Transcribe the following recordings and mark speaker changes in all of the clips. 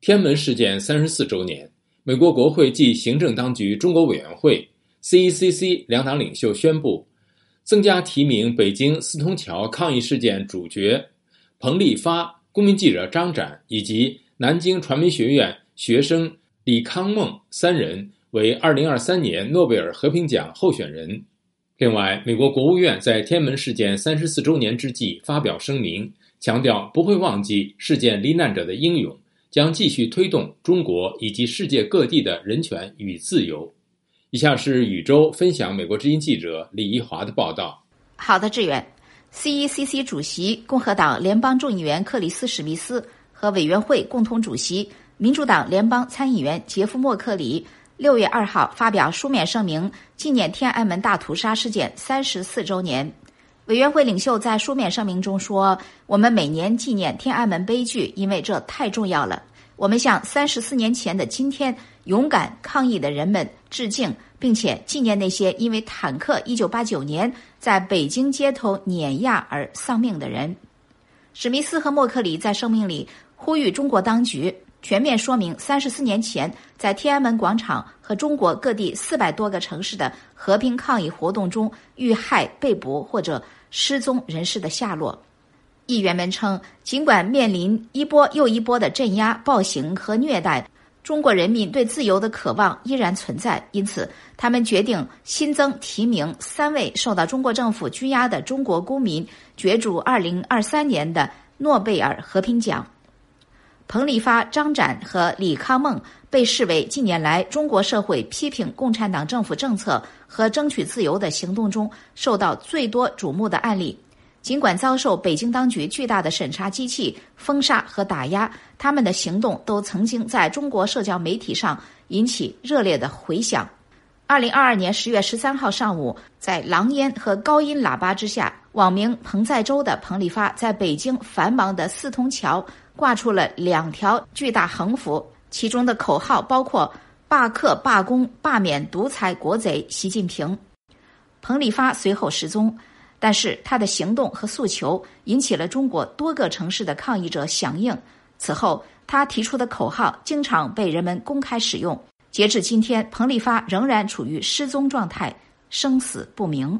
Speaker 1: 天安门事件34周年，美国国会暨行政当局中国委员会 CECC 两党领袖宣布，增加提名北京四通桥抗议事件主角彭立发、公民记者张展以及南京传媒学院学生李康梦三人为2023年诺贝尔和平奖候选人。另外，美国国务院在天安门事件34周年之际发表声明，强调不会忘记事件罹难者的英勇，将继续推动中国以及世界各地的人权与自由。以下是宇宙分享美国之音记者李怡华的报道。
Speaker 2: 好的，志远。CECC 主席共和党联邦众议员克里斯·史密斯和委员会共同主席民主党联邦参议员杰夫·默克里6月2号发表书面声明，纪念天安门大屠杀事件34周年。委员会领袖在书面声明中说：“我们每年纪念天安门悲剧，因为这太重要了。我们向34年前的今天勇敢抗议的人们致敬，并且纪念那些因为坦克1989年在北京街头碾压而丧命的人。”史密斯和默克里在声明里呼吁中国当局全面说明34年前在天安门广场和中国各地400多个城市的和平抗议活动中遇害、被捕或者失踪人士的下落。议员们称，尽管面临一波又一波的镇压、暴行和虐待，中国人民对自由的渴望依然存在，因此他们决定新增提名3位受到中国政府拘押的中国公民，角逐2023年的诺贝尔和平奖。彭立发、张展和李康梦被视为近年来中国社会批评共产党政府政策和争取自由的行动中受到最多瞩目的案例。尽管遭受北京当局巨大的审查机器封杀和打压，他们的行动都曾经在中国社交媒体上引起热烈的回响。2022年10月13号上午，在狼烟和高音喇叭之下，网名彭在洲的彭立发在北京繁忙的四通桥挂出了2条巨大横幅，其中的口号包括罢课、罢工、罢免独裁国贼习近平。彭立发随后失踪，但是他的行动和诉求引起了中国多个城市的抗议者响应。此后，他提出的口号经常被人们公开使用。截至今天，彭立发仍然处于失踪状态，生死不明。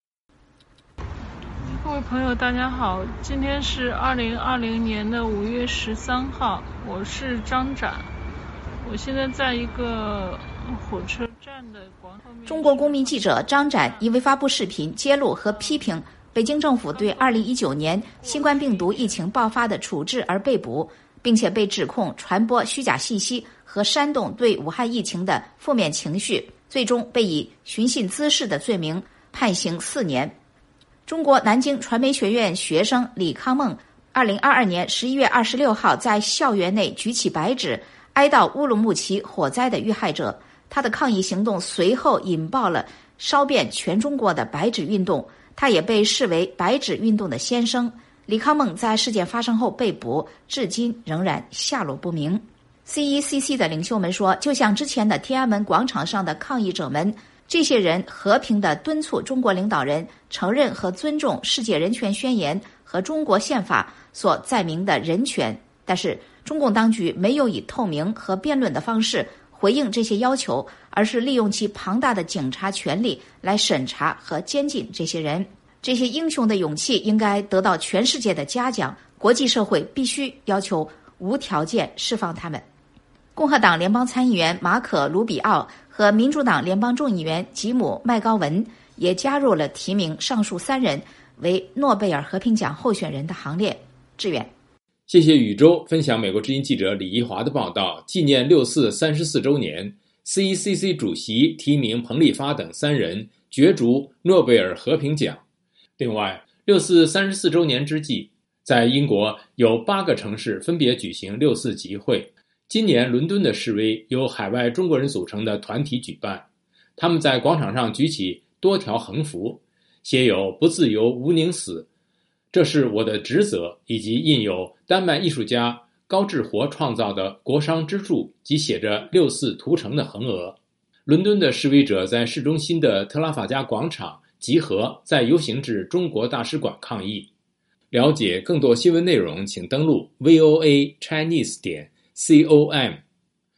Speaker 3: 各位朋友大家好，今天是2020年的5月13号，我是张展，我现在在一个火车站的广场。
Speaker 2: 中国公民记者张展因为发布视频揭露和批评北京政府对2019年新冠病毒疫情爆发的处置而被捕，并且被指控传播虚假信息和煽动对武汉疫情的负面情绪，最终被以寻衅滋事的罪名判刑4年。中国南京传媒学院学生李康梦2022年11月26号在校园内举起白纸，哀悼乌鲁木齐火灾的遇害者。他的抗议行动随后引爆了烧遍全中国的白纸运动，他也被视为白纸运动的先声。李康梦在事件发生后被捕，至今仍然下落不明。CECC 的领袖们说，就像之前的天安门广场上的抗议者们，这些人和平地敦促中国领导人承认和尊重世界人权宣言和中国宪法所载明的人权，但是中共当局没有以透明和辩论的方式回应这些要求，而是利用其庞大的警察权力来审查和监禁这些人。这些英雄的勇气应该得到全世界的嘉奖，国际社会必须要求无条件释放他们。共和党联邦参议员马可·卢比奥和民主党联邦众议员吉姆·麦高文也加入了提名上述3人为诺贝尔和平奖候选人的行列。志远，
Speaker 1: 谢谢宇宙分享美国之音记者李怡华的报道。纪念6·4 34周年， CECC 主席提名彭立发等3人角逐诺贝尔和平奖。另外，6·4 34周年之际，在英国有8个城市分别举行6·4集会。今年伦敦的示威由海外中国人组成的团体举办，他们在广场上举起多条横幅，写有不自由无宁死，这是我的职责，以及印有丹麦艺术家高志活创造的国殇之柱及写着6·4屠城的横额。伦敦的示威者在市中心的特拉法加广场集合，再游行至中国大使馆抗议。了解更多新闻内容，请登录 voachinese.cri.com。 COM。